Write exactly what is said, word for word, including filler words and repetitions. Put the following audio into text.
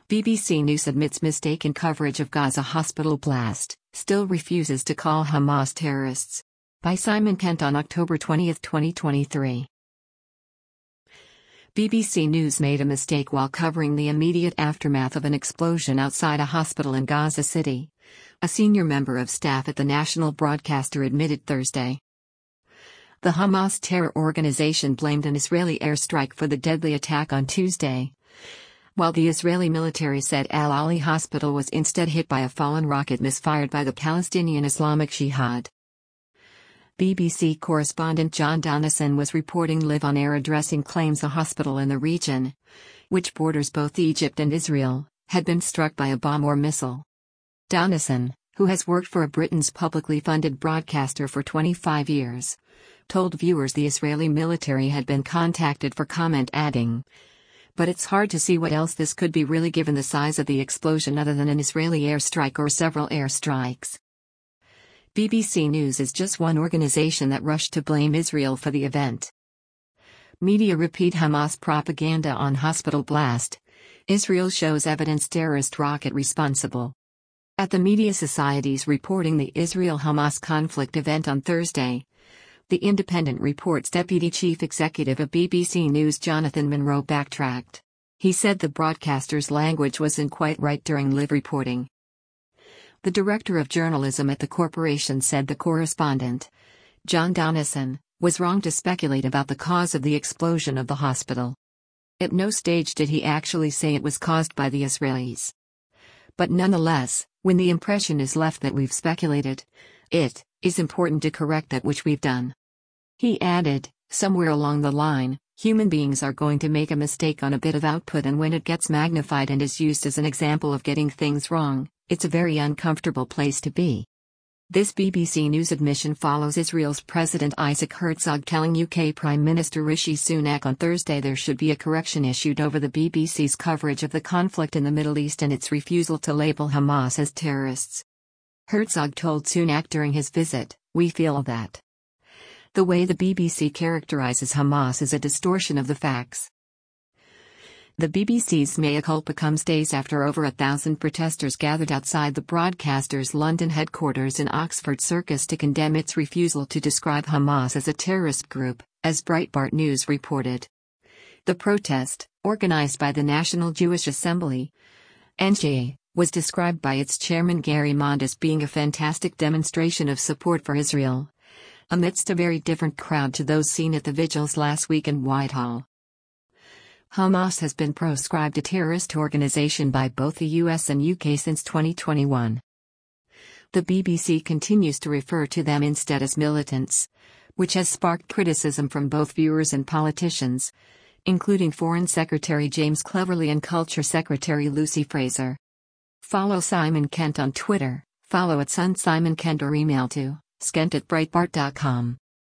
B B C News admits mistaken coverage of Gaza hospital blast, still refuses to call Hamas terrorists. By Simon Kent on October twentieth, twenty twenty-three. B B C News made a mistake while covering the immediate aftermath of an explosion outside a hospital in Gaza City, a senior member of staff at the national broadcaster admitted Thursday. The Hamas terror organization blamed an Israeli airstrike for the deadly attack on Tuesday, while the Israeli military said Al Ali Hospital was instead hit by a fallen rocket misfired by the Palestinian Islamic Jihad. B B C correspondent John Donnison was reporting live on air addressing claims a hospital in the region, which borders both Egypt and Israel, had been struck by a bomb or missile. Donnison, who has worked for a Britain's publicly funded broadcaster for twenty-five years, told viewers the Israeli military had been contacted for comment, adding, "But it's hard to see what else this could be really given the size of the explosion other than an Israeli airstrike or several airstrikes." B B C News is just one organization that rushed to blame Israel for the event. Media repeat Hamas propaganda on hospital blast. Israel shows evidence terrorist rocket responsible. At the Media Society's reporting the Israel-Hamas conflict event on Thursday, The Independent reports Deputy Chief Executive of B B C News Jonathan Munro backtracked. He said the broadcaster's language wasn't quite right during live reporting. The director of journalism at the corporation said the correspondent, John Donnison, was wrong to speculate about the cause of the explosion of the hospital. At no stage did he actually say it was caused by the Israelis. But nonetheless, when the impression is left that we've speculated, it is important to correct that, which we've done. He added, somewhere along the line, human beings are going to make a mistake on a bit of output, and when it gets magnified and is used as an example of getting things wrong, it's a very uncomfortable place to be. This B B C News admission follows Israel's President Isaac Herzog telling U K Prime Minister Rishi Sunak on Thursday there should be a correction issued over the B B C's coverage of the conflict in the Middle East and its refusal to label Hamas as terrorists. Herzog told Sunak during his visit, "We feel that the way the B B C characterizes Hamas is a distortion of the facts." The B B C's mea culpa comes days after over a thousand protesters gathered outside the broadcaster's London headquarters in Oxford Circus to condemn its refusal to describe Hamas as a terrorist group, as Breitbart News reported. The protest, organized by the National Jewish Assembly, N J A, was described by its chairman Gary Mond as being a fantastic demonstration of support for Israel, amidst a very different crowd to those seen at the vigils last week in Whitehall. Hamas has been proscribed a terrorist organization by both the U S and U K since twenty twenty-one. The B B C continues to refer to them instead as militants, which has sparked criticism from both viewers and politicians, including Foreign Secretary James Cleverly and Culture Secretary Lucy Fraser. Follow Simon Kent on Twitter, follow at Sun Simon Kent or email to skent at breitbart dot com.